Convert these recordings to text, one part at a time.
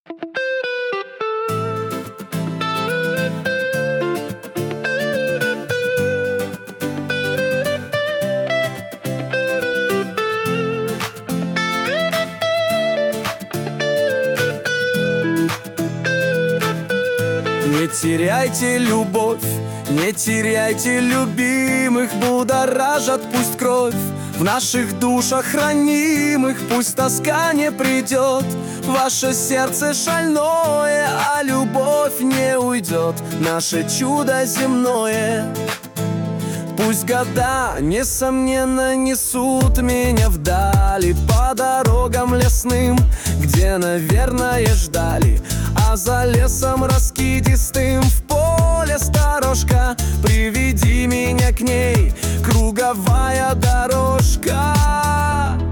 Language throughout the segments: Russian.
Не теряйте любовь, не теряйте любимых, будоражат пусть кровь в наших душах хранимых, пусть тоска не придет. Ваше сердце шальное, а любовь не уйдет, наше чудо земное. Пусть года, несомненно, несут меня вдали по дорогам лесным, где, наверное, ждали. А за лесом раскидистым в поле сторожка, приведи меня к ней, круговая дорожка.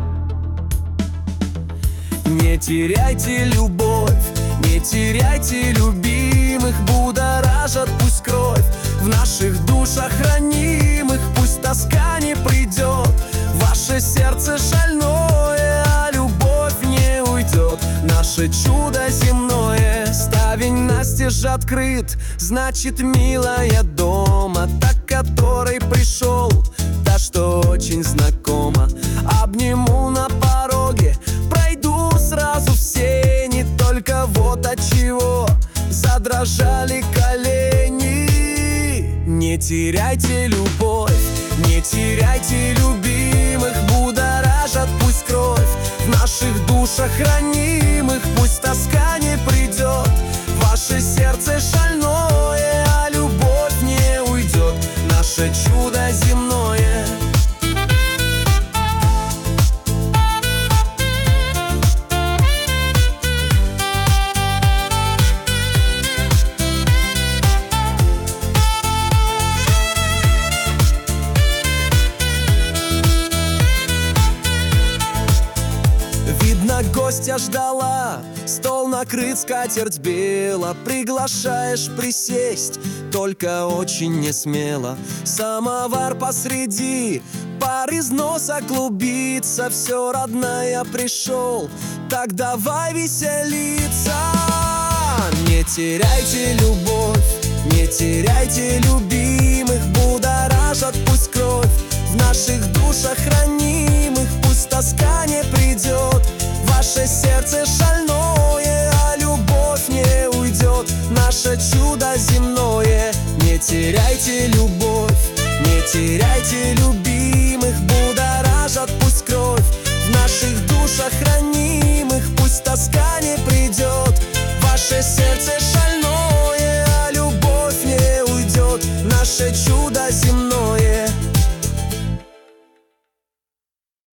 Не теряйте любовь, не теряйте любимых, будоражат пусть кровь в наших душах хранимых, пусть тоска не придет. Ваше сердце шальное, а любовь не уйдет, наше чудо земное. Ставень настежь открыт, значит, милая дома, та, к которой пришел, та, что очень знакома. Обниму на пороге, пройду сразу все, не только вот отчего задрожали колени. Не теряйте любовь, не теряйте любимых, будоражат пусть кровь в наших душах хранимых, пусть тоска не придет. Ваше сердце шальное, а любовь не уйдет, наше чудо земное. Видно, гостя ждала, стол накрыт, скатерть бела. Приглашаешь присесть, только очень не смело. Самовар посреди, пар из носа клубится. Все, родная, пришел, так давай веселиться. Не теряйте любовь, не теряйте любимых, будоражат пусть кровь в наших душах хранимых, пусть тоска не придет. Ваше сердце шальное, а любовь не уйдет, наше чудо земное. Не теряйте любовь, не теряйте любимых, будоражат пусть кровь в наших душах хранимых, пусть тоска не придет. Ваше сердце шальное, а любовь не уйдет, наше чудо